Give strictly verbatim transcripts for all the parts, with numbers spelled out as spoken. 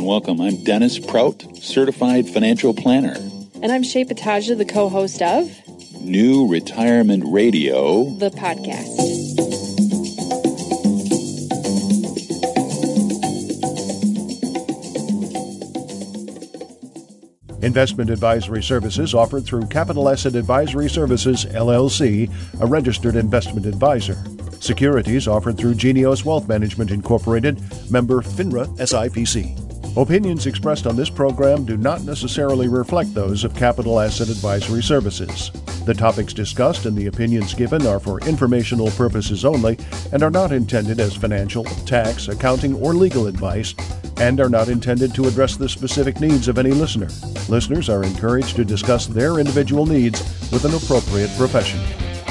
and welcome. I'm Dennis Prout, Certified Financial Planner. And I'm Shay Pataja, the co-host of New Retirement Radio, the podcast. Investment advisory services offered through Capital Asset Advisory Services, L L C, a registered investment advisor. Securities offered through Genios Wealth Management Incorporated, member FINRA S I P C. Opinions expressed on this program do not necessarily reflect those of Capital Asset Advisory Services. The topics discussed and the opinions given are for informational purposes only and are not intended as financial, tax, accounting, or legal advice, and are not intended to address the specific needs of any listener. Listeners are encouraged to discuss their individual needs with an appropriate professional.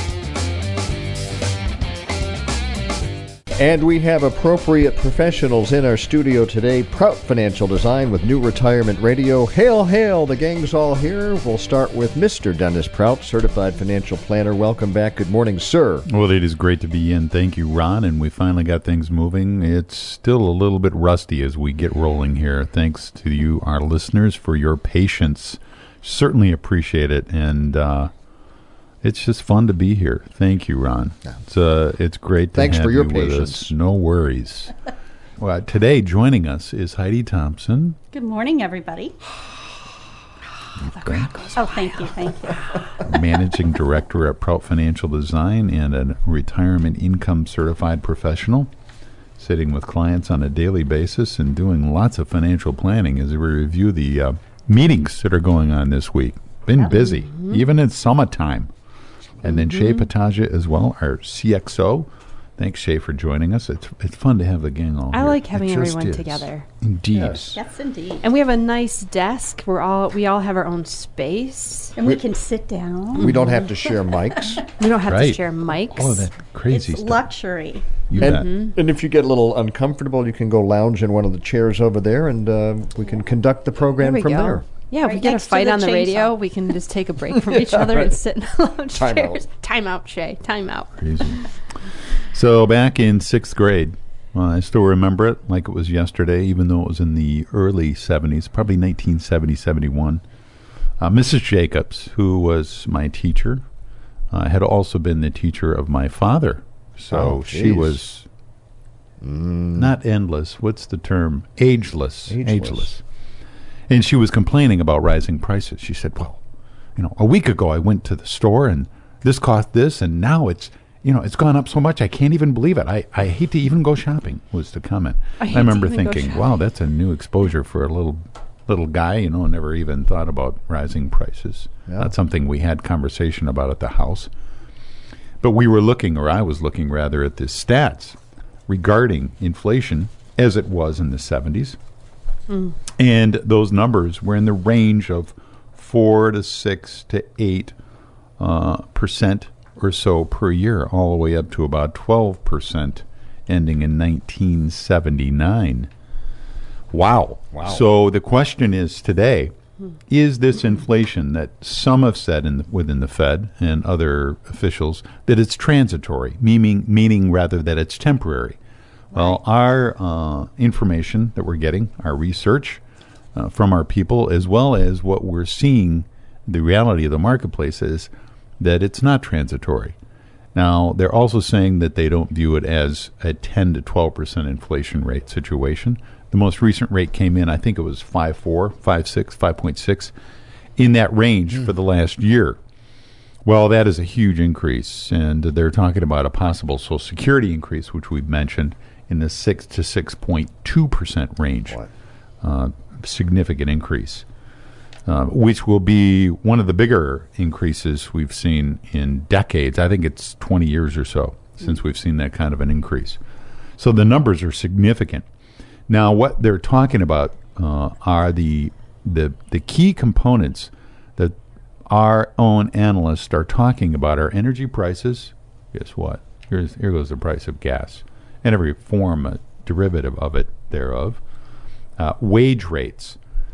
And we have appropriate professionals in our studio today. Prout Financial Design with New Retirement Radio. Hail, hail, the gang's all here. We'll start with Mister Dennis Prout, Certified Financial Planner. Welcome back. Good morning, sir. Well, it is great to be in. Thank you, Ron. And we finally got things moving. It's still a little bit rusty as we get rolling here. Thanks to you, our listeners, for your patience. Certainly appreciate it. And, uh, it's just fun to be here. Thank you, Ron. It's uh, it's great to Thanks have for your you patience. with us. No worries. Well, today joining us is Heidi Thompson. Good morning, everybody. Oh, the crowd goes oh thank you, thank you. Managing Director at Prout Financial Design and a retirement income certified professional, sitting with clients on a daily basis and doing lots of financial planning as we review the uh, meetings that are going on this week. Been busy, mm-hmm. even in summertime. And then Shay Pataja as well, our C X O. Thanks, Shay, for joining us. It's it's fun to have the gang all I here. like having It just everyone is. together. Indeed. Yes. Yes, indeed. And we have a nice desk. We're all we all have our own space. And we can sit down. We don't have to share mics. We don't have Right. to share mics. Oh, that crazy It's stuff. luxury. You And, bet. and if you get a little uncomfortable, you can go lounge in one of the chairs over there, and uh, we can conduct the program there we from go. there. Yeah, if Right we get a next to fight the on the chainsaw. radio, we can just take a break from each other right. and sit in the lounge Time chairs. out. Time out, Shay. Time out. Crazy. So back in sixth grade, uh, I still remember it like it was yesterday, even though it was in the early seventies, probably nineteen seventy, seventy-one. Uh, Missus Jacobs, who was my teacher, uh, had also been the teacher of my father. So Oh, she geez. was not endless. What's the term? Ageless. Ageless. And she was complaining about rising prices. She said, well, you know, a week ago I went to the store and this cost this, and now it's, you know, it's gone up so much I can't even believe it. I, I hate to even go shopping, was the comment. I hate I remember to even go thinking, shopping. wow, that's a new exposure for a little little guy, you know, never even thought about rising prices. Yeah. Not something we had conversation about at the house. But we were looking, or I was looking rather, at the stats regarding inflation as it was in the seventies. Mm. And those numbers were in the range of four to six to eight uh, percent or so per year, all the way up to about twelve percent, ending in nineteen seventy-nine. Wow! Wow. So the question is today: is this inflation that some have said in the, within the Fed and other officials that it's transitory, meaning meaning rather that it's temporary? Well, our uh, information that we're getting, our research uh, from our people, as well as what we're seeing, the reality of the marketplace is that it's not transitory. Now, they're also saying that they don't view it as a ten to twelve percent inflation rate situation. The most recent rate came in, I think it was five point four, five point six, five point six, in that range mm. for the last year. Well, that is a huge increase, and they're talking about a possible Social Security increase, which we've mentioned, in the six to six point two percent range. Uh, significant increase, uh, which will be one of the bigger increases we've seen in decades. I think it's twenty years or so since we've seen that kind of an increase. So the numbers are significant. Now, what they're talking about uh, are the, the the key components that our own analysts are talking about are energy prices. Guess what? Here's, here goes the price of gas and every form, a derivative of it, thereof. Uh, wage rates.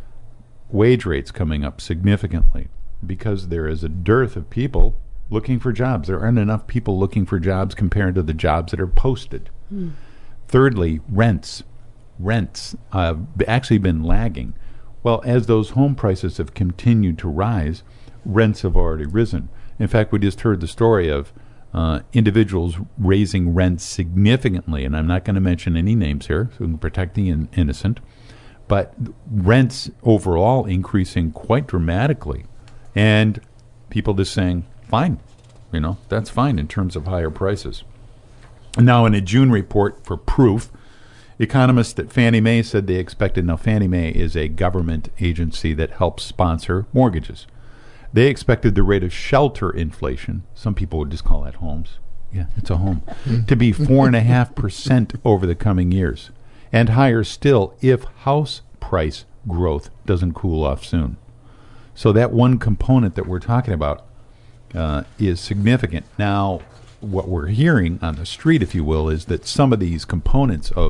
Wage rates coming up significantly because there is a dearth of people looking for jobs. There aren't enough people looking for jobs compared to the jobs that are posted. Mm. Thirdly, rents. rents have actually been lagging. Well, as those home prices have continued to rise, rents have already risen. In fact, we just heard the story of uh, individuals raising rents significantly, and I'm not going to mention any names here, so we can protect the in- innocent, but rents overall increasing quite dramatically, and people just saying, fine, you know, that's fine in terms of higher prices. Now, in a June report for Proof, economists at Fannie Mae said they expected, now Fannie Mae is a government agency that helps sponsor mortgages. They expected the rate of shelter inflation, some people would just call that homes, yeah, it's a home, to be four point five percent over the coming years, and higher still if house price growth doesn't cool off soon. So that one component that we're talking about uh, is significant. Now, what we're hearing on the street, if you will, is that some of these components of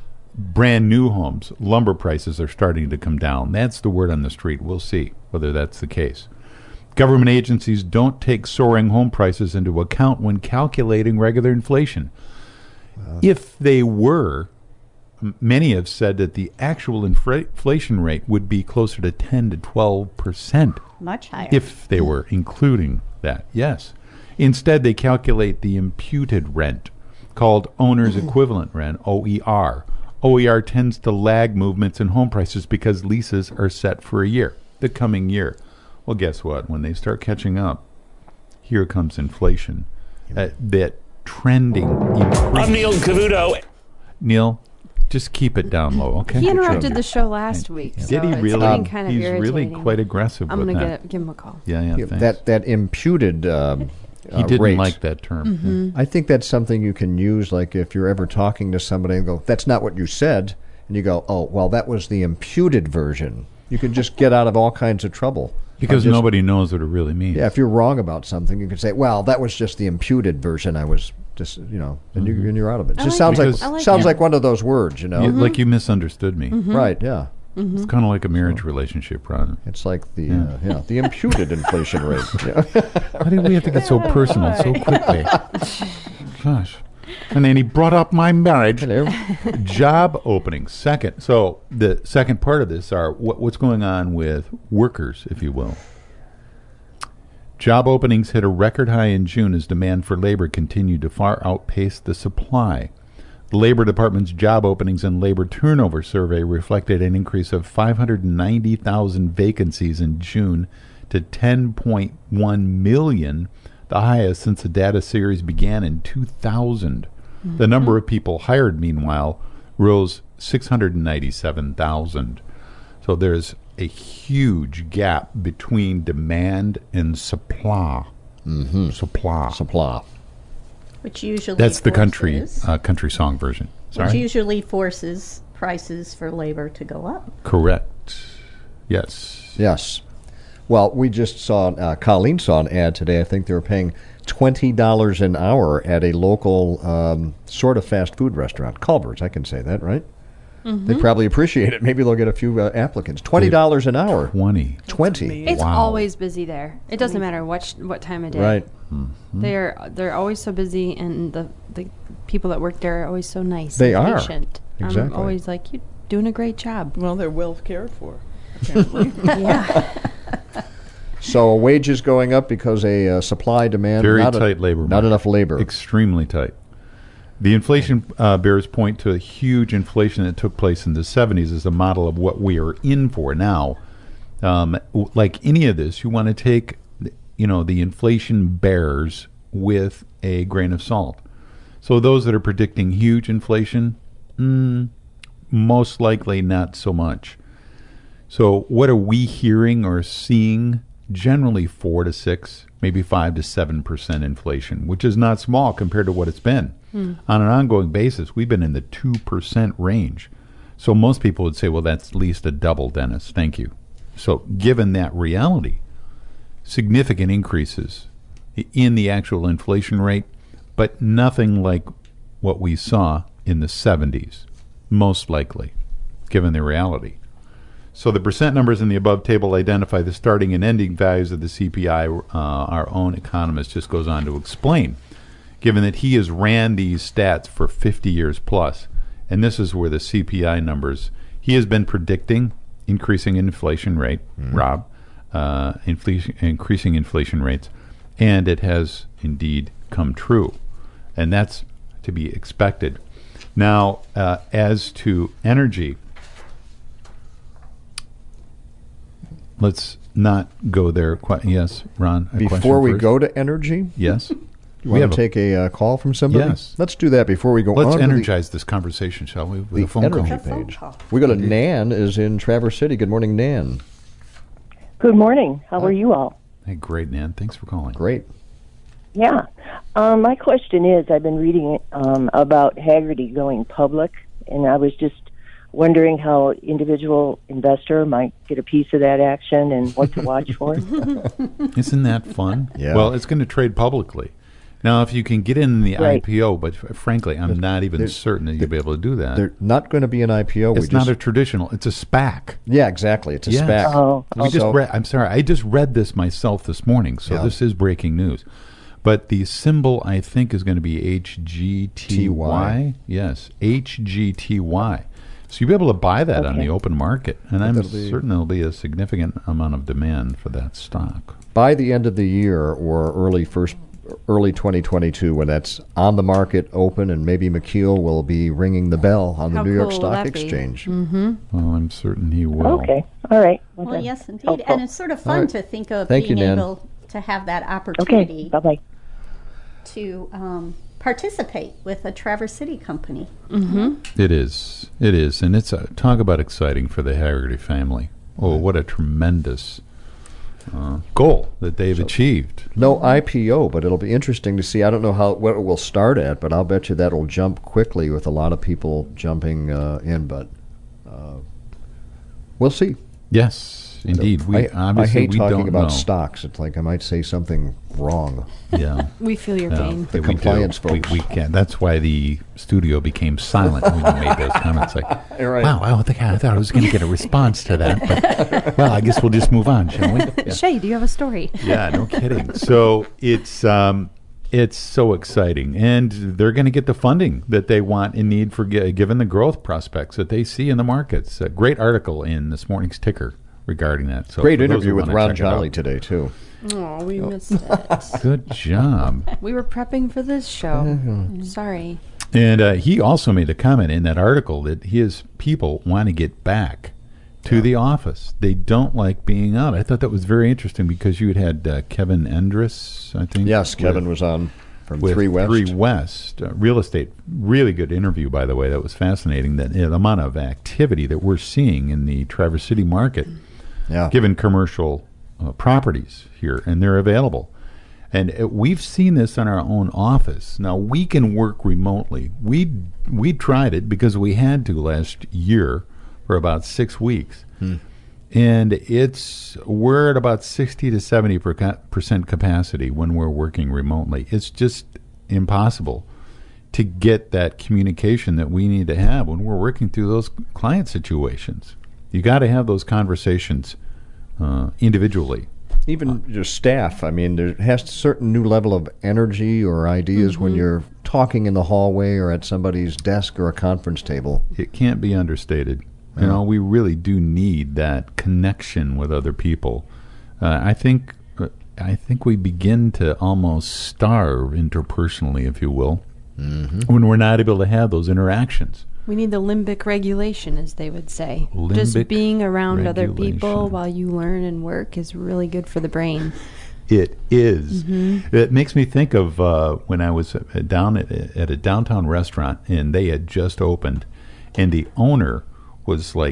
brand new homes, lumber prices are starting to come down. That's the word on the street. We'll see whether that's the case. Government agencies don't take soaring home prices into account when calculating regular inflation. Wow. If they were, m- many have said that the actual infra- inflation rate would be closer to ten to twelve percent. Much higher. If they were including that, yes. Instead, they calculate the imputed rent, called owner's equivalent rent, O E R. O E R tends to lag movements in home prices because leases are set for a year, the coming year. Well, guess what? When they start catching up, here comes inflation. Uh, that trending increase. I'm Neil Cavuto. Neil, just keep it down low, okay? He interrupted the show last week. Did so he it's really? getting kind of He's irritating. really quite aggressive I'm with gonna that. get, give him a call. Yeah, yeah, Yeah, thanks. that that imputed um, he uh, didn't rate, like that term. Mm-hmm. I think that's something you can use, like if you're ever talking to somebody and go, that's not what you said, and you go, oh, well, that was the imputed version. You can just get out of all kinds of trouble. Because Just- nobody knows what it really means. Yeah, if you're wrong about something, you can say, well, that was just the imputed version. I was just, you know, and, you, and you're out of it. It I just like sounds it. like, Because- I like sounds it. like one of those words, you know? You- Like you misunderstood me. Right, yeah. It's kind of like a marriage relationship, Ron. It's like the uh, yeah the imputed inflation rate. Yeah. Why did we have to get so personal so quickly? Gosh. And then he brought up my marriage. Hello. Job openings. Second. So the second part of this are what, what's going on with workers, if you will. Job openings hit a record high in June as demand for labor continued to far outpace the supply. The Labor Department's job openings and labor turnover survey reflected an increase of five hundred ninety thousand vacancies in June to ten point one million, the highest since the data series began in two thousand. Mm-hmm. The number of people hired, meanwhile, rose six hundred ninety-seven thousand. So there's a huge gap between demand and supply. Mm-hmm. Supply. Supply. Which usually That's the country forces- uh, country song version. Which Sorry. usually forces prices for labor to go up. Correct. Yes. Yes. Well, we just saw, uh, Colleen saw an ad today. I think they were paying twenty dollars an hour at a local um, sort of fast food restaurant. Culver's, I can say that, right? Mm-hmm. They probably appreciate it. Maybe they'll get a few uh, applicants. twenty dollars an hour. Twenty. twenty. It's Wow. always busy there. It doesn't matter what sh- what time of day. Right. They're they're always so busy, and the the people that work there are always so nice. They and are. patient. Exactly. I'm always like, you're doing a great job. Well, they're well cared for, apparently. Yeah. So wages going up because a uh, supply demand. Very not tight a, labor Not market. enough labor. Extremely tight. The inflation uh, bears point to a huge inflation that took place in the seventies as a model of what we are in for now. Um, w- like any of this, you want to take, you know, the inflation bears with a grain of salt. So those that are predicting huge inflation, mm, most likely not so much. So what are we hearing or seeing? Generally four to six, maybe five to seven percent inflation, which is not small compared to what it's been. Hmm. On an ongoing basis, we've been in the two percent range. So most people would say, well, that's at least a double, Dennis. Thank you. So given that reality, significant increases in the actual inflation rate, but nothing like what we saw in the seventies, most likely, given the reality. So the percent numbers in the above table identify the starting and ending values of the C P I. Uh, our own economist just goes on to explain, given that he has ran these stats for fifty years plus, and this is where the C P I numbers, he has been predicting increasing inflation rate, mm-hmm. Rob, uh, inflation, increasing inflation rates, and it has indeed come true. And that's to be expected. Now, uh, as to energy, let's not go there. Quite, yes, Ron. A before we first? go to energy, yes, you we want have to take a uh, call from somebody. Yes, let's do that before we go. Let's on energize to the, this conversation, shall we? With the a phone energy call. page. We got a Nan is in Traverse City. Good morning, Nan. Good morning. How Hi. are you all? Hey, great, Nan. Thanks for calling. Great. Yeah. Um, my question is, I've been reading um, about Hagerty going public, and I was just wondering how individual investor might get a piece of that action and what to watch for. Isn't that fun? Yeah. Well, it's going to trade publicly. Now, if you can get in the Right. I P O, but f- frankly, I'm not even there's- certain that you'll be able to do that. They're not going to be an I P O. It's we not just, a traditional. It's a SPAC. yeah, exactly. It's a Yes. SPAC. Oh, We just So- read. I'm sorry. I just read this myself this morning, so Yeah. this is breaking news. But the symbol, I think, is going to be H G T Y. Yes, H G T Y. So you'll be able to buy that on Okay. the open market, and I'm that'll be- certain there'll be a significant amount of demand for that stock. By the end of the year or early first, early twenty twenty-two, when that's on the market, open, and maybe McKeel will be ringing the bell on the How New York cool will Stock that be? Exchange. Mm-hmm. Well, I'm certain he will. okay. All right. Well, Okay. yes, indeed. Helpful. And it's sort of fun All right. to think of Thank you, being Nan. able to have that Okay. opportunity Bye-bye. to um, participate with a Traverse City company. It is. It is. And it's a, talk about exciting for the Haggerty family. Oh, what a tremendous uh, goal that they've achieved. No I P O, but it'll be interesting to see. I don't know how what it will start at, but I'll bet you that'll jump quickly with a lot of people jumping uh, in. But uh, we'll see. Yes, indeed. We I, I obviously hate we talking don't about know. stocks. It's like I might say something wrong. Yeah. We feel your Yeah, pain. The yeah, we compliance do. We, folks. we can't. That's why the studio became silent when you made those comments. Like, Right. wow, I, think, I thought I was going to get a response to that. But, well, I guess we'll just move on, shall we? Yeah. Shay, do you have a story? Yeah, no kidding. So it's um, it's so exciting, and they're going to get the funding that they want and need for gi- given the growth prospects that they see in the markets. A great article in this morning's ticker regarding that. So Great for those interview who with wanna Ron check it Jolly out. today too. Oh, we missed it. Good job. We were prepping for this show. Sorry. And uh, he also made a comment in that article that his people want to get back to the office. They don't like being out. I thought that was very interesting because you had had uh, Kevin Endress, I think. Yes, Kevin with- was on from with Three West. Three West, uh, real estate. Really good interview, by the way. That was fascinating. That uh, the amount of activity that we're seeing in the Traverse City market, Yeah. given commercial uh, properties here, and they're available. And uh, we've seen this in our own office. Now we can work remotely. We we tried it because we had to last year for about six weeks. Hmm. And it's we're at about sixty to seventy percent capacity when we're working remotely. It's just impossible to get that communication that we need to have when we're working through those client situations. You got to have those conversations uh, individually. Even your staff, I mean, there has a certain new level of energy or ideas when you're talking in the hallway or at somebody's desk or a conference table. It can't be understated. You know, we really do need that connection with other people. Uh, I think uh, I think we begin to almost starve interpersonally, if you will, Mm-hmm. when we're not able to have those interactions. We need the limbic regulation, as they would say. Limbic Just being around other people regulation. while you learn and work is really good for the brain. It is. It makes me think of uh, when I was uh, down at, at a downtown restaurant, and they had just opened, and the owner was like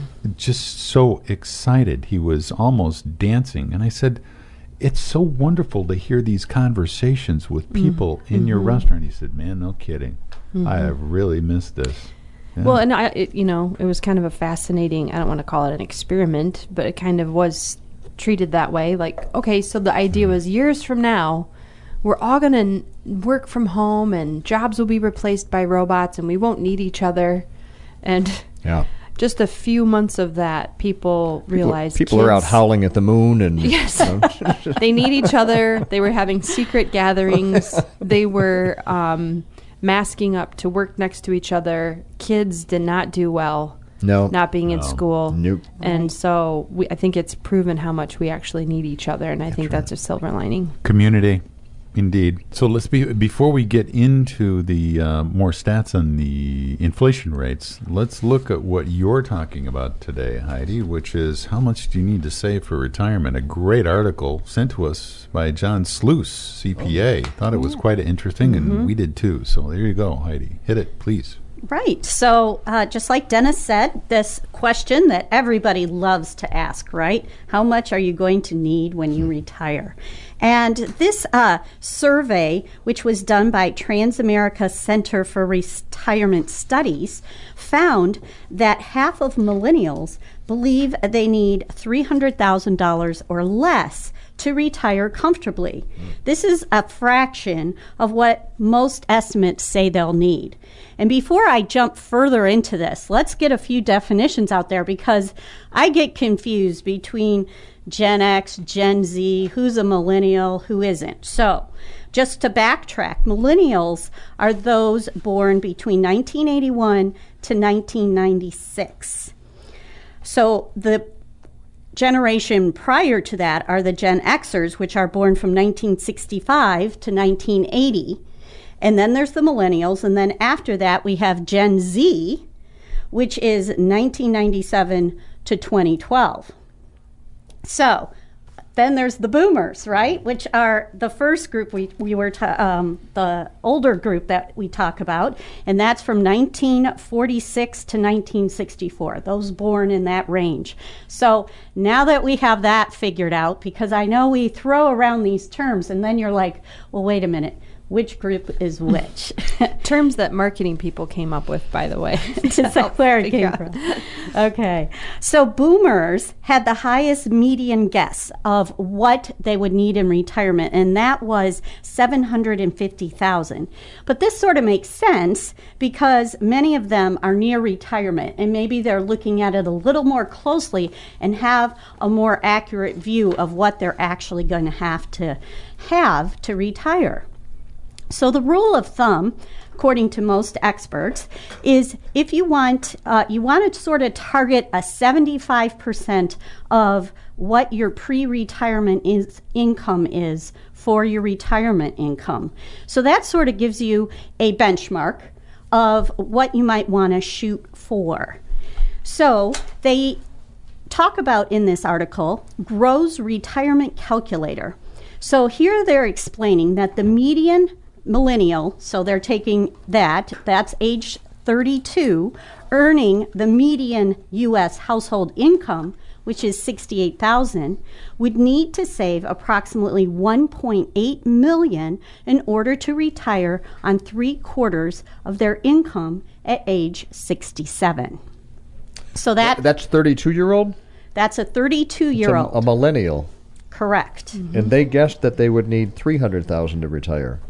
just so excited. He was almost dancing. And I said, it's so wonderful to hear these conversations with people in your restaurant. He said, man, no kidding. I have really missed this. Yeah. Well, and I, it, you know, it was kind of a fascinating, I don't want to call it an experiment, but it kind of was treated that way. Like, okay, so the idea was years from now, we're all going to work from home and jobs will be replaced by robots and we won't need each other. And Yeah. just a few months of that, people realized People are out kids- howling at the moon and Yes. They need each other. They were having secret gatherings. They were um, masking up to work next to each other. Kids did not do well. No. Not being in No. school. Nope. And so we, I think it's proven how much we actually need each other, and I think that's a silver lining. Community, indeed. So let's be before we get into the uh, more stats on the inflation rates. Let's look at what you're talking about today, Heidi, which is how much do you need to save for retirement? A great article sent to us by John Sluice, C P A. Thought it was quite interesting, Mm-hmm. and we did too. So there you go, Heidi. Hit it, please. Right. So uh, just like Dennis said, this question that everybody loves to ask, right? How much are you going to need when you retire? And this uh, survey, which was done by Transamerica Center for Retirement Studies, found that half of millennials believe they need three hundred thousand dollars or less to retire comfortably. This is a fraction of what most estimates say they'll need. And before I jump further into this, let's get a few definitions out there, because I get confused between Gen X, Gen Z, who's a millennial, who isn't. So just to backtrack, millennials are those born between nineteen eighty-one to nineteen ninety-six. So the generation prior to that are the Gen Xers, which are born from nineteen sixty-five to nineteen eighty. And then there's the millennials. And then after that, we have Gen Z, which is nineteen ninety-seven to twenty twelve. So then there's the boomers, right, which are the first group we, we were, ta- um, the older group that we talk about, and that's from nineteen forty-six to nineteen sixty-four, those born in that range. So now that we have that figured out, because I know we throw around these terms, and then you're like, well, wait a minute, which group is which? Terms that marketing people came up with, by the way. Is that where it came from? Okay. So boomers had the highest median guess of what they would need in retirement, and that was seven hundred fifty thousand dollars. But this sort of makes sense because many of them are near retirement, and maybe they're looking at it a little more closely and have a more accurate view of what they're actually going to have to have to retire. So the rule of thumb, according to most experts, is if you want, uh, you want to sort of target a seventy-five percent of what your pre-retirement is, income is for your retirement income. So that sort of gives you a benchmark of what you might want to shoot for. So they talk about in this article, Grows Retirement Calculator. So here they're explaining that the median millennial, so they're taking that, that's age thirty-two, earning the median U S household income, which is sixty-eight thousand dollars, would need to save approximately one point eight million dollars in order to retire on three quarters of their income at age sixty-seven. So that That's thirty-two-year-old? that's a thirty-two-year-old. A millennial. Correct. And they guessed that they would need three hundred thousand dollars to retire.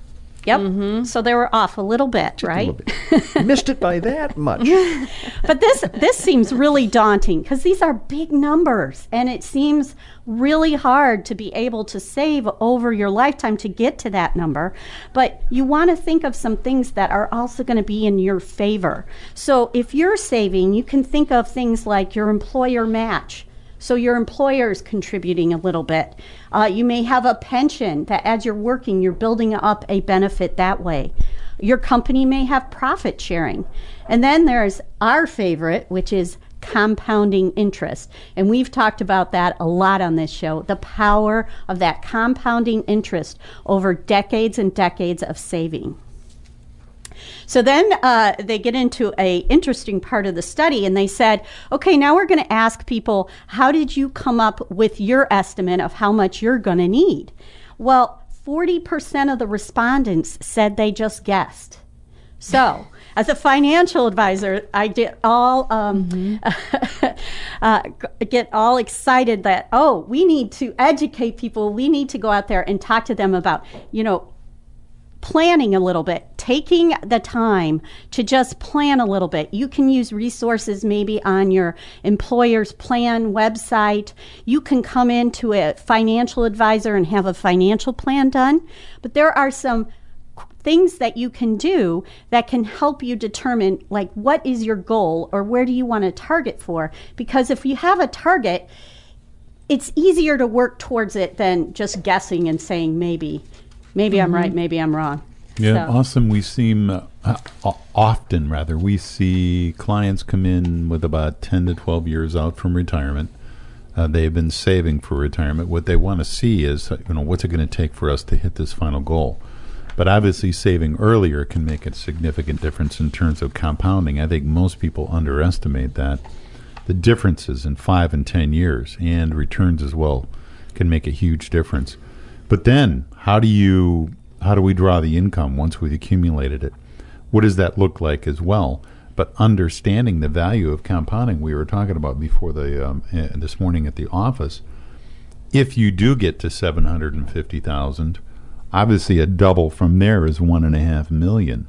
Yep. So they were off a little bit, Just a right? little bit. Missed it by that much. But this this seems really daunting because these are big numbers, and it seems really hard to be able to save over your lifetime to get to that number. But you want to think of some things that are also going to be in your favor. So if you're saving, you can think of things like your employer match. So your employer is contributing a little bit. Uh, you may have a pension that as you're working, you're building up a benefit that way. Your company may have profit sharing. And then there's our favorite, which is compounding interest. And we've talked about that a lot on this show, the power of that compounding interest over decades and decades of saving. So then uh, they get into a interesting part of the study, and they said, okay, now we're going to ask people, how did you come up with your estimate of how much you're going to need? Well, forty percent of the respondents said they just guessed. So as a financial advisor, I get all um, mm-hmm. uh, get all excited that, oh, we need to educate people. We need to go out there and talk to them about, you know, planning a little bit, taking the time to just plan a little bit. You can use resources maybe on your employer's plan website. You can come into a financial advisor and have a financial plan done. But there are some things that you can do that can help you determine, like, what is your goal or where do you want to target for? Because if you have a target, it's easier to work towards it than just guessing and saying maybe. Maybe mm-hmm. I'm right, maybe I'm wrong. Yeah, so. Awesome. We seem, uh, uh, often rather, we see clients come in with about ten to twelve years out from retirement. Uh, they've been saving for retirement. What they want to see is, you know, what's it going to take for us to hit this final goal? But obviously saving earlier can make a significant difference in terms of compounding. I think most people underestimate that. The differences in five and ten years and returns as well can make a huge difference. But then, how do you... How do we draw the income once we've accumulated it? What does that look like as well? But understanding the value of compounding, we were talking about before the um, uh, this morning at the office. If you do get to seven hundred and fifty thousand, obviously a double from there is one and a half million.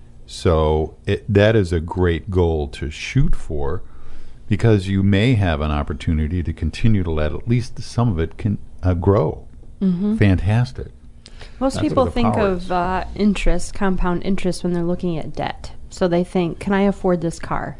So it, that is a great goal to shoot for, because you may have an opportunity to continue to let at least some of it can uh, grow. Mm-hmm. Fantastic. Most That's people the think powers. of uh, interest, compound interest, when they're looking at debt. So they think, can I afford this car?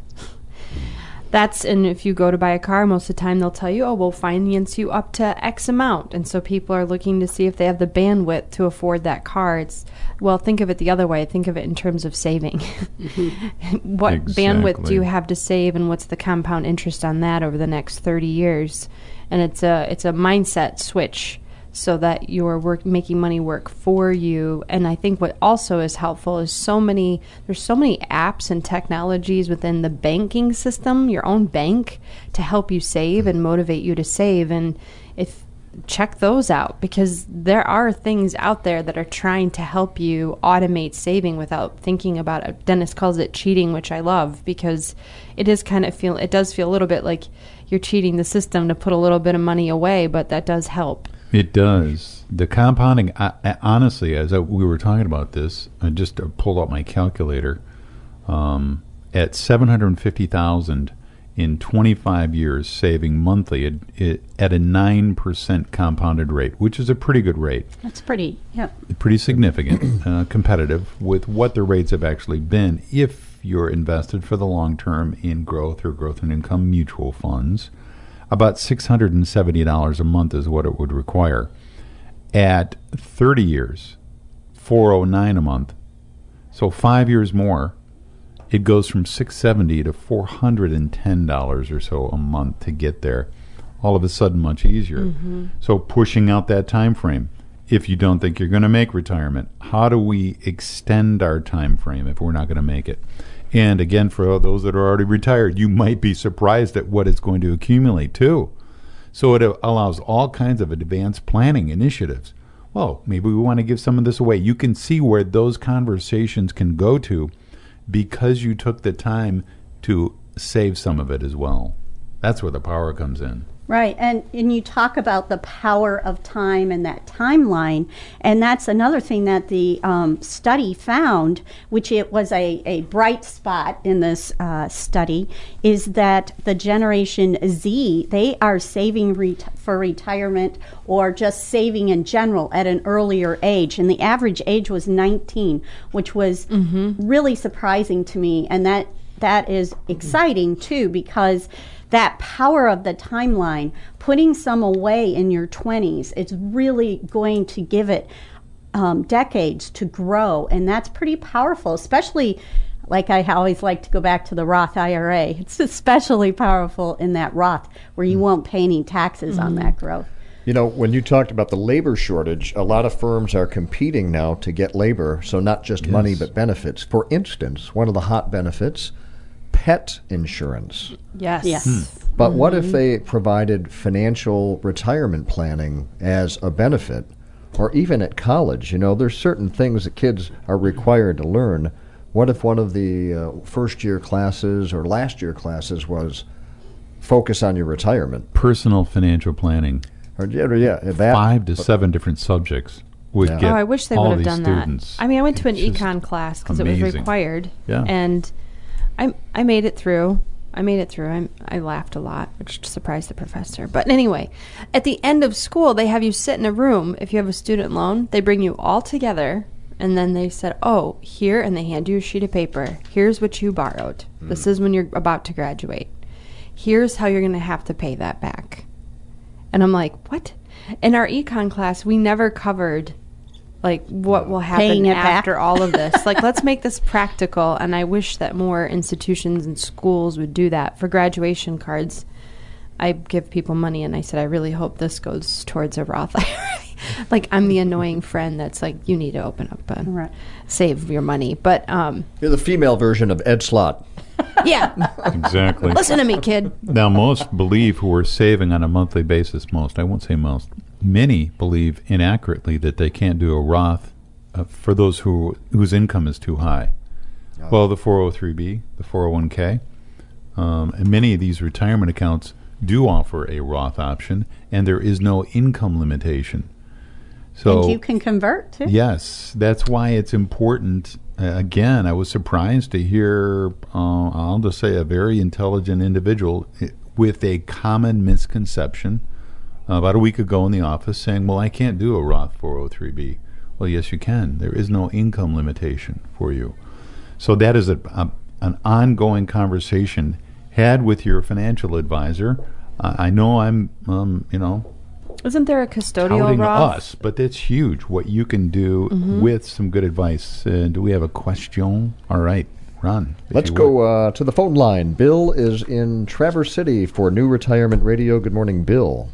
That's, and if you go to buy a car, most of the time they'll tell you, oh, we'll finance you up to X amount. And so people are looking to see if they have the bandwidth to afford that car. It's, well, think of it the other way. Think of it in terms of saving. Mm-hmm. What Exactly. bandwidth do you have to save, and what's the compound interest on that over the next thirty years? And it's a, it's a mindset switch, so that you're work, making money work for you. And I think what also is helpful is so many, there's so many apps and technologies within the banking system, your own bank, to help you save and motivate you to save. And if check those out, because there are things out there that are trying to help you automate saving without thinking about it. Dennis calls it cheating, which I love, because it is kind of feel, it does feel a little bit like you're cheating the system to put a little bit of money away, but that does help. It does. The compounding, I, I, honestly, as I, we were talking about this, I just uh, pulled out my calculator. Um, at seven hundred fifty thousand dollars in twenty-five years, saving monthly at, it, at a nine percent compounded rate, which is a pretty good rate. That's pretty, yeah. Pretty significant, uh, competitive with what the rates have actually been if you're invested for the long term in growth or growth and income mutual funds. About six hundred seventy dollars a month is what it would require. At thirty years, four hundred nine dollars a month. So five years more, it goes from six hundred seventy dollars to four hundred ten dollars or so a month to get there. All of a sudden, much easier. Mm-hmm. So pushing out that time frame. If you don't think you're going to make retirement, how do we extend our time frame if we're not going to make it? And again, for those that are already retired, you might be surprised at what it's going to accumulate too. So it allows all kinds of advanced planning initiatives. Well, maybe we want to give some of this away. You can see where those conversations can go to because you took the time to save some of it as well. That's where the power comes in. Right, and, and you talk about the power of time and that timeline, and that's another thing that the um, study found, which it was a, a bright spot in this uh, study, is that the Generation Z, they are saving ret- for retirement or just saving in general at an earlier age, and the average age was nineteen, which was mm-hmm. really surprising to me, and that that is exciting too, because that power of the timeline, putting some away in your twenties, it's really going to give it um, decades to grow. And that's pretty powerful, especially, like I always like to go back to the Roth I R A. It's especially powerful in that Roth where you won't pay any taxes mm-hmm. on that growth. You know, when you talked about the labor shortage, a lot of firms are competing now to get labor, so not just yes. money but benefits. For instance, one of the hot benefits, pet insurance. Yes. Yes. Hmm. But mm-hmm. what if they provided financial retirement planning as a benefit? Or even at college, you know, there's certain things that kids are required to learn. What if one of the uh, first-year classes or last-year classes was focus on your retirement? Personal financial planning. Or, yeah, yeah, that, Five to but, seven different subjects would yeah. get Oh, I wish they all would have these done students. that. I mean, I went to an It's just econ class because it was amazing. required. Yeah. And I I made it through. I made it through. I, I laughed a lot, which surprised the professor. But anyway, at the end of school, they have you sit in a room. If you have a student loan, they bring you all together And then they said, oh, here, and they hand you a sheet of paper. Here's what you borrowed. Mm. This is when you're about to graduate. Here's how you're going to have to pay that back. And I'm like, what? In our econ class, we never covered, like, what will happen after back. all of this. Like, let's make this practical. And I wish that more institutions and schools would do that. For graduation cards, I give people money, and I said, I really hope this goes towards a Roth I R A. Like, I'm the annoying friend that's like, you need to open up and right. save your money. But um, you're the female version of Ed Slott. Yeah. Exactly. Listen to me, kid. Now, most believe who are saving on a monthly basis, most, I won't say most, many believe inaccurately that they can't do a Roth uh, for those who whose income is too high. Oh. Well, the four oh three B, the four oh one K, um, and many of these retirement accounts do offer a Roth option, and there is no income limitation. So, and you can convert, too. Yes. That's why it's important. Uh, again, I was surprised to hear, uh, I'll just say, a very intelligent individual with a common misconception uh, about a week ago in the office saying, well, I can't do a Roth four oh three B. Well, yes, you can. There is no income limitation for you. So that is a, a, an ongoing conversation had with your financial advisor. Uh, I know I'm, um, you know, Isn't there a custodial touting Roth? us, but that's huge. What you can do mm-hmm. with some good advice. Uh, do we have a question? All right, Ron. Let's go uh, to the phone line. Bill is in Traverse City for New Retirement Radio. Good morning, Bill.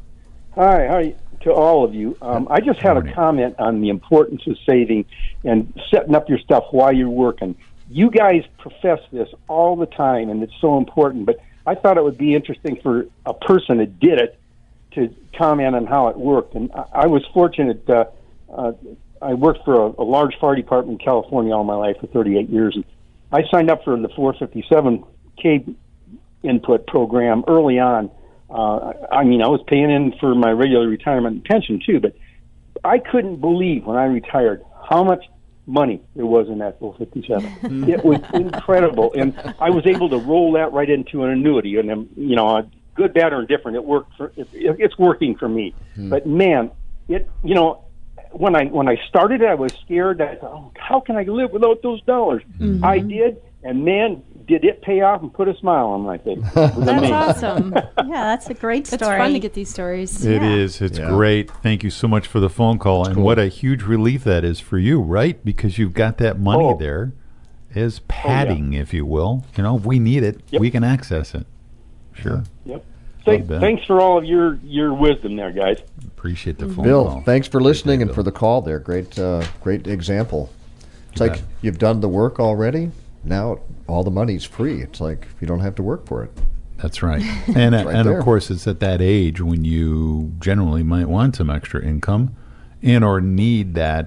Hi, hi to all of you. Um, I just had a comment on the importance of saving and setting up your stuff while you're working. You guys profess this all the time, and it's so important, but I thought it would be interesting for a person that did it to comment on how it worked. And I, I was fortunate. Uh, uh, I worked for a, a large fire department in California all my life for thirty-eight years. And I signed up for the four fifty-seven K input program early on. Uh, I mean, I was paying in for my regular retirement and pension too, but I couldn't believe when I retired how much money there was in that four fifty-seven. It was incredible. And I was able to roll that right into an annuity. And, um, you know, good, bad, or indifferent, it worked for, it, it, it's working for me. Hmm. But man, it, you know, when I, when I started it, I was scared that, oh, how can I live without those dollars? Mm-hmm. I did. And man, did it pay off and put a smile on my face. That's awesome. Yeah, that's a great story. It's fun to get these stories. It yeah. is. It's yeah. great. Thank you so much for the phone call. That's and cool. What a huge relief that is for you, right? Because you've got that money oh. there as padding, oh, yeah. if you will. You know, if we need it, yep. we can access it. Sure. Yep. Thank, thanks for all of your, your wisdom there, guys. Appreciate the phone Bill, call. Bill, thanks for listening and for the call there. Great, uh, great example. It's you like bet. You've done the work already. Now all the money's free. It's like you don't have to work for it. That's right. And right and there. Of course, it's at that age when you generally might want some extra income and or need that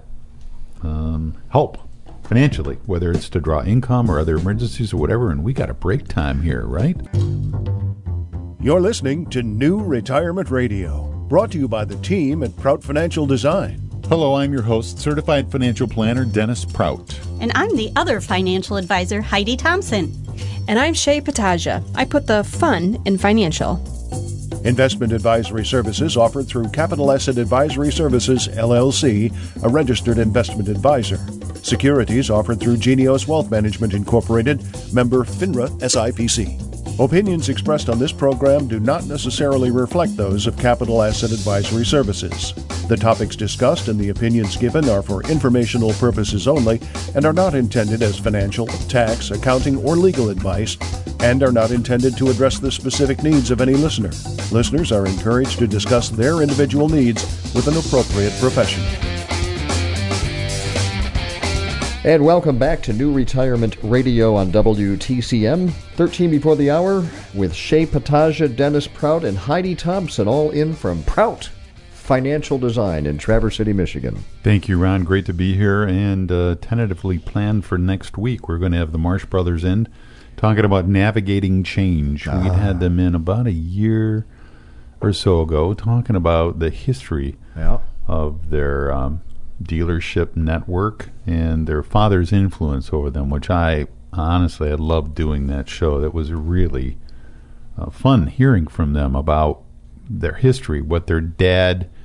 um, help financially, whether it's to draw income or other emergencies or whatever. And we got a break time here, right? You're listening to New Retirement Radio, brought to you by the team at Prout Financial Design. Hello, I'm your host, Certified Financial Planner Dennis Prout. And I'm the other financial advisor, Heidi Thompson. And I'm Shay Pataja. I put the fun in financial. Investment advisory services offered through Capital Asset Advisory Services, L L C, a registered investment advisor. Securities offered through Genios Wealth Management Incorporated, member FINRA S I P C. Opinions expressed on this program do not necessarily reflect those of Capital Asset Advisory Services. The topics discussed and the opinions given are for informational purposes only and are not intended as financial, tax, accounting, or legal advice, and are not intended to address the specific needs of any listener. Listeners are encouraged to discuss their individual needs with an appropriate professional. And welcome back to New Retirement Radio on W T C M. thirteen before the hour with Shay Pataja, Dennis Prout, and Heidi Thompson, all in from Prout Financial Design in Traverse City, Michigan. Thank you, Ron. Great to be here. And uh, tentatively planned for next week, we're going to have the Marsh Brothers in talking about navigating change. Ah. We'd had them in about a year or so ago talking about the history yeah. of their um, dealership network and their father's influence over them, which I honestly I loved doing that show. That was really uh, fun hearing from them about their history, what their dad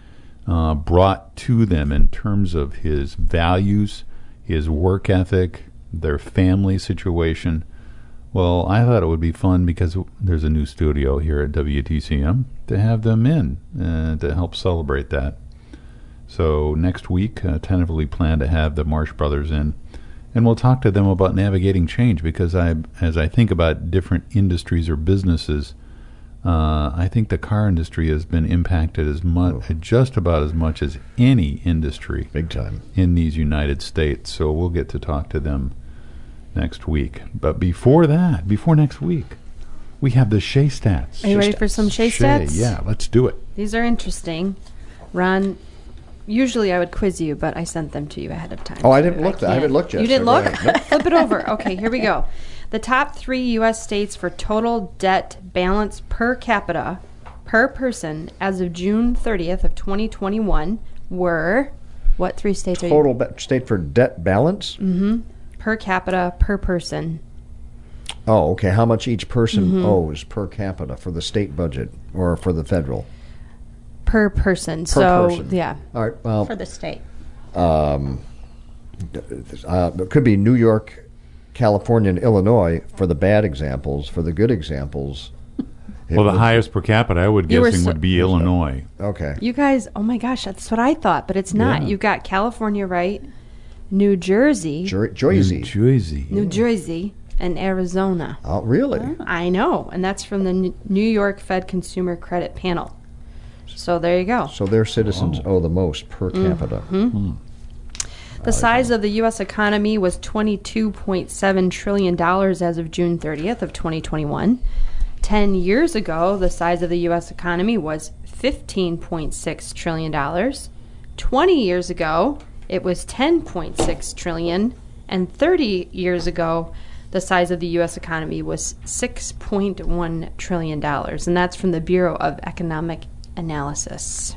uh, brought to them in terms of his values, his work ethic, their family situation. Well, I thought it would be fun because there's a new studio here at W T C M to have them in uh, to help celebrate that. So next week, uh, tentatively plan to have the Marsh Brothers in, and we'll talk to them about navigating change, because I, as I think about different industries or businesses, uh, I think the car industry has been impacted as much, just about as much as any industry, big time, in these United States. So we'll get to talk to them next week. But before that, before next week, we have the Shea Stats. Are you ready for some Shea Stats? Yeah, let's do it. These are interesting. Ron, usually I would quiz you, but I sent them to you ahead of time. Oh, I didn't look. I, I haven't looked yet. You didn't so look? Nope. Flip it over. Okay, here we go. The top three U S states for total debt balance per capita per person as of June thirtieth of twenty twenty-one were, what three states are you? Total ba- state for debt balance? Mm-hmm. Per capita per person. Oh, okay. How much each person Mm-hmm. owes per capita for the state budget or for the federal? Per person. Per so, person. yeah. All right. Well, For the state. um, uh, it could be New York, California, and Illinois for the bad examples. For the good examples, it Well, the would- highest per capita, I would You were guessing, so- would be Illinois. Okay. You guys, oh my gosh, that's what I thought, but it's not. Yeah. You've got California right, New Jersey, Jer- Jersey. New Jersey. New Jersey, and Arizona. Oh, really? I know, and that's from the N- New York Fed Consumer Credit Panel. So there you go. So their citizens owe the most per capita. Mm-hmm. The size of the U S economy was twenty-two point seven trillion dollars as of June thirtieth of twenty twenty-one. Ten years ago, the size of the U S economy was fifteen point six trillion dollars. Twenty years ago, it was ten point six trillion dollars. And thirty years ago, the size of the U S economy was six point one trillion dollars. And that's from the Bureau of Economic Analysis.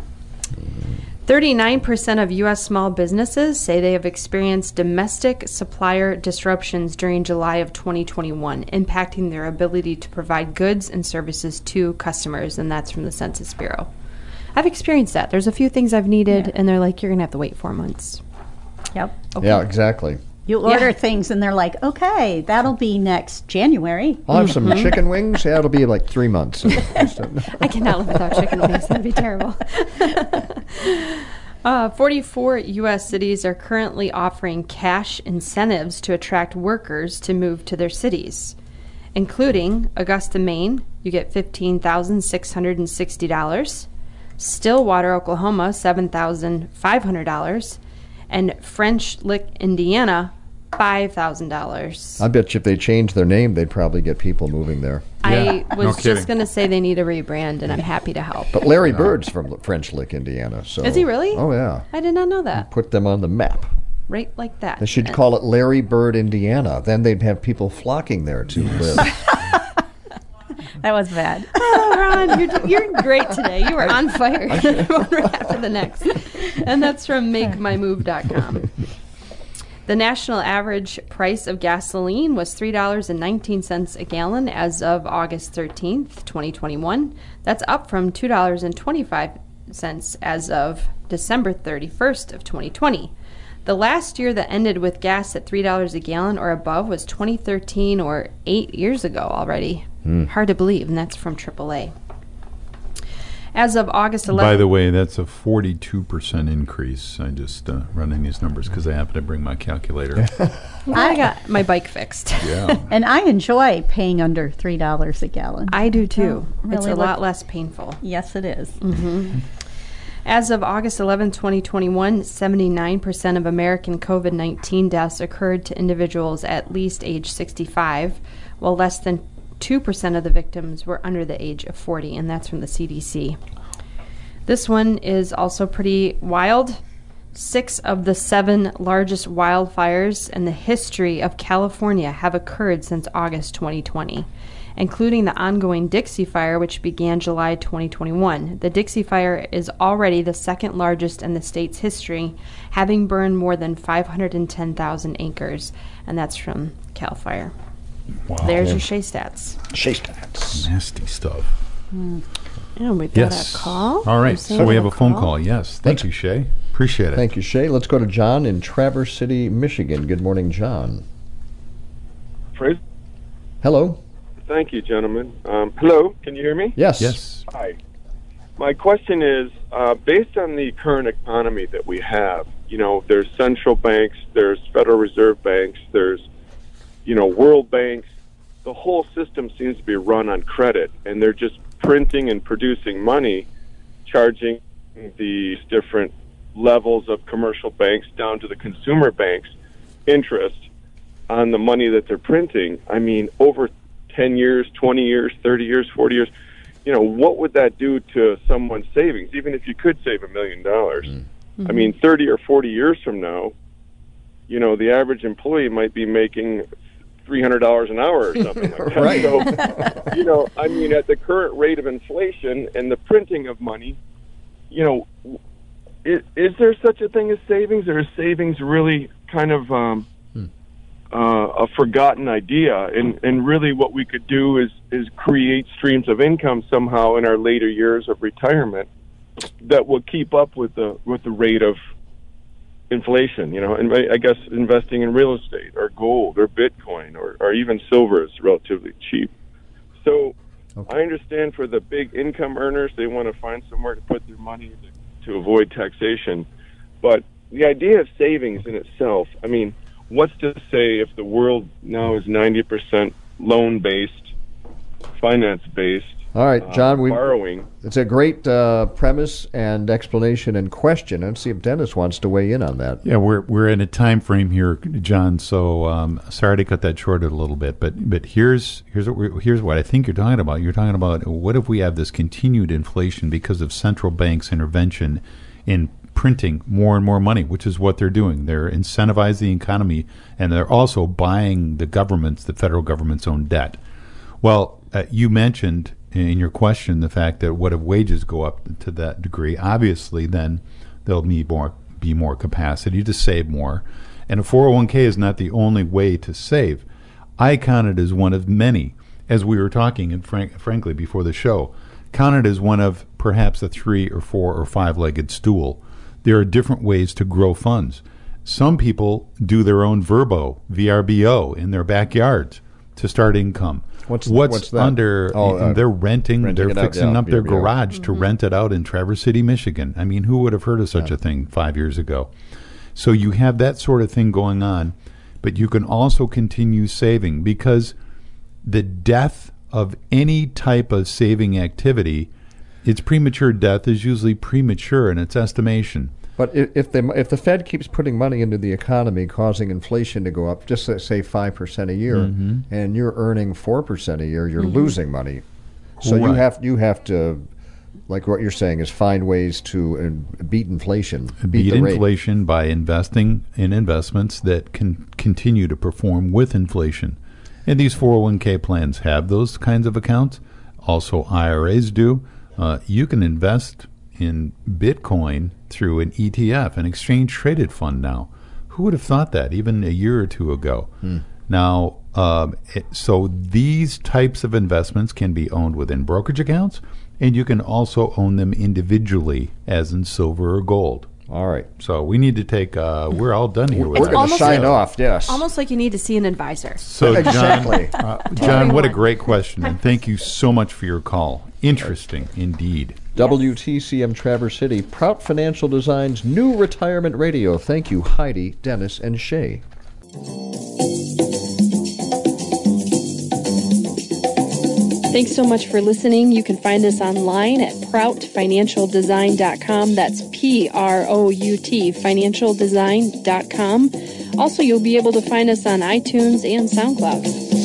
thirty-nine percent of U S small businesses say they have experienced domestic supplier disruptions during July of twenty twenty-one, impacting their ability to provide goods and services to customers, and that's from the Census Bureau. I've experienced that. There's a few things I've needed, Yeah. and they're like, you're going to have to wait four months. Yep. Okay. Yeah, exactly. You order Yeah. things and they're like, okay, that'll be next January. I'll have some Mm-hmm. chicken wings. Yeah, it'll be like three months. I cannot live without chicken wings. That'd be terrible. uh, forty-four U S cities are currently offering cash incentives to attract workers to move to their cities, including Augusta, Maine. You get fifteen thousand six hundred sixty dollars. Stillwater, Oklahoma, seven thousand five hundred dollars. And French Lick, Indiana, five thousand dollars. I bet you if they changed their name, they'd probably get people moving there. I no was kidding. just going to say they need a rebrand, and I'm happy to help. But Larry Bird's from French Lick, Indiana. So Is he really? Oh yeah. I did not know that. Put them on the map. Right like that. They should And- call it Larry Bird, Indiana. Then they'd have people flocking there to live. That was bad. Oh, Ron, you're, you're great today. You are on fire. One right after the next. And that's from make my move dot com. The national average price of gasoline was three dollars and nineteen cents a gallon as of August thirteenth, twenty twenty-one. That's up from two dollars and twenty-five cents as of December thirty-first of twenty twenty. The last year that ended with gas at three dollars a gallon or above was twenty thirteen, or eight years ago already. Hard to believe, and that's from triple A. As of August eleventh... By the way, that's a forty-two percent increase. I just uh, running these numbers because I happen to bring my calculator. I got my bike fixed. Yeah. And I enjoy paying under three dollars a gallon. I do too. Oh, It's really a look- lot less painful. Yes, it is. As of August eleventh, twenty twenty-one, seventy-nine percent of American COVID nineteen deaths occurred to individuals at least age sixty-five, while less than two percent of the victims were under the age of forty, and that's from the C D C. This one is also pretty wild. Six of the seven largest wildfires in the history of California have occurred since August twenty twenty, including the ongoing Dixie Fire, which began July twenty twenty-one. The Dixie Fire is already the second largest in the state's history, having burned more than five hundred ten thousand acres, and that's from CAL FIRE. Wow. There's your Shea Stats. Shea Stats. Nasty stuff. Hmm. And we got Yes. a call. All right. You're So saying we have a phone call? call. Yes. Thank you, Shay. Appreciate it. Thank you, Shay. Let's go to John in Traverse City, Michigan. Good morning, John. Praise. Hello. Thank you, gentlemen. Um, hello, can you hear me? Yes. Yes. Hi. My question is, uh, based on the current economy that we have, you know, there's central banks, there's Federal Reserve banks, there's, you know, world banks. The whole system seems to be run on credit, and they're just printing and producing money, charging these different levels of commercial banks down to the consumer banks interest on the money that they're printing. I mean, over ten years, twenty years, thirty years, forty years, you know, what would that do to someone's savings, even if you could save a million dollars? Mm-hmm. I mean, thirty or forty years from now, you know, the average employee might be making three hundred dollars an hour or something like that. Right. So, you know, I mean, at the current rate of inflation and the printing of money, you know, is, is there such a thing as savings, or is savings really kind of um, hmm. uh, a forgotten idea? And, and really what we could do is, is create streams of income somehow in our later years of retirement that will keep up with the with the rate of inflation, you know, and I guess investing in real estate or gold or Bitcoin or, or even silver is relatively cheap. So okay. I understand for the big income earners, they want to find somewhere to put their money to, to avoid taxation. But the idea of savings in itself, I mean, what's to say if the world now is ninety percent loan-based, finance-based, all right, John, uh, we borrowing. It's a great uh, premise and explanation and question. Let's see if Dennis wants to weigh in on that. Yeah, we're we're in a time frame here, John. So um, sorry to cut that short a little bit, but but here's here's what we're, here's what I think you're talking about. You're talking about what if we have this continued inflation because of central banks' intervention in printing more and more money, which is what they're doing. They're incentivizing the economy, and they're also buying the government's, the federal government's own debt. Well, uh, you mentioned in your question the fact that what if wages go up to that degree? Obviously, then there'll be more be more capacity to save more, and a four oh one k is not the only way to save. I count it as one of many, as we were talking, and frank, frankly before the show, count it as one of perhaps a three or four or five-legged stool. There are different ways to grow funds. Some people do their own Verbo, V R B O, in their backyards to start income. What's, what's, what's that? under, oh, uh, they're renting, they're fixing out, yeah, up their V R B O. garage Mm-hmm. to rent it out in Traverse City, Michigan. I mean, who would have heard of such yeah. a thing five years ago? So you have that sort of thing going on, but you can also continue saving, because the death of any type of saving activity, its premature death is usually premature in its estimation. But if if the if the Fed keeps putting money into the economy, causing inflation to go up, just let's say five percent a year, mm-hmm. and you're earning four percent a year, you're mm-hmm. losing money. So right. you have you have to, like what you're saying, is find ways to uh, beat inflation, beat, beat the rate. inflation by investing in investments that can continue to perform with inflation. And these four oh one k plans have those kinds of accounts. Also, I R As do. Uh, you can invest in Bitcoin through an E T F, an exchange-traded fund now. Who would have thought that even a year or two ago? Hmm. Now, um, it, so these types of investments can be owned within brokerage accounts, and you can also own them individually, as in silver or gold. All right. So we need to take, uh, we're all done here. We're with going to that. sign off, yes. Almost like you need to see an advisor. So, John, exactly. uh, John, what a great question, and thank you so much for your call. Interesting indeed. W T C M Traverse City, Prout Financial Design's new retirement radio. Thank you, Heidi, Dennis, and Shay. Thanks so much for listening. You can find us online at prout financial design dot com. That's P R O U T, financial design dot com. Also, you'll be able to find us on iTunes and SoundCloud.